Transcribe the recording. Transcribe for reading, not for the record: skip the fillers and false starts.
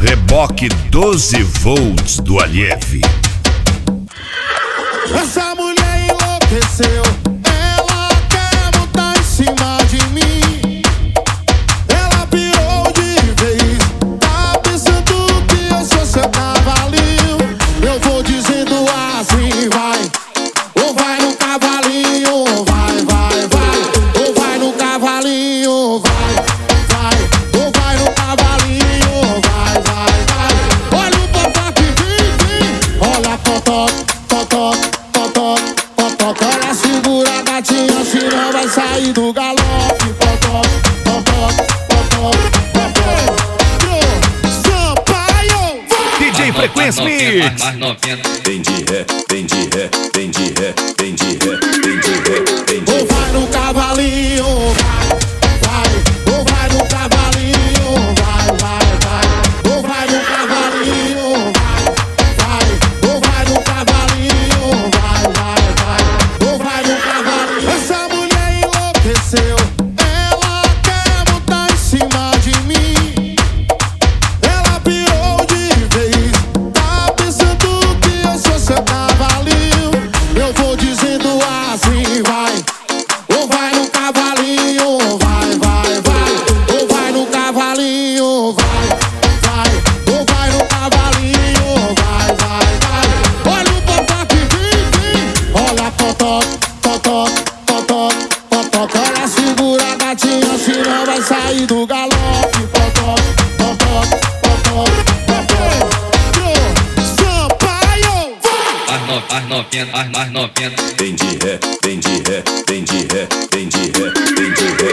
Reboque 12 volts do Aliev. Essa mulher enlouqueceu, ela quer montar em cima de mim. Ela pirou de vez, tá pensando que eu sou seu cavalinho. Eu vou dizendo assim, vai. Ou vai no cavalinho, vai, vai, vai. Ou vai no cavalinho, vai, vai. Ou vai no cavalinho, vai, vai, vai. Olha o totó que vem. Olha totó, totó, totó, totó. Ela segura a gatinha, senão vai sair do galope. Totó, totó, totó, totó. Sampaio, vai. DJ Frequência Mix. Vem de ré, vem de ré, vem de ré, vem de ré, vem de ré, vem de ré. Ou vai no cavalinho, vai, vai. Ou vai no cavalinho, vai, vai, vai. Ou vai no cavalinho, vai, vai. Ou vai no cavalinho, vai, vai, vai. Ou vai no cavalinho. Essa mulher enlouqueceu, ela quer montar em cima de mim. Ela pirou de vez, tá pensando que eu sou seu cavalinho. Eu vou dizendo assim, vai. Ou vai no cavalinho, vai, vai, vai. Ou vai no cavalinho, vai, vai. Ou vai no cavalinho, vai, vai, vai. Olha o totó que vem. Olha totó, totó, totó, totó. Ela segura a gatinha, senão vai sair do galope. Totó, totó, totó, totó. Sampaio, vai. Vem de ré, vem de ré, vem de ré, vem de ré, vem de ré.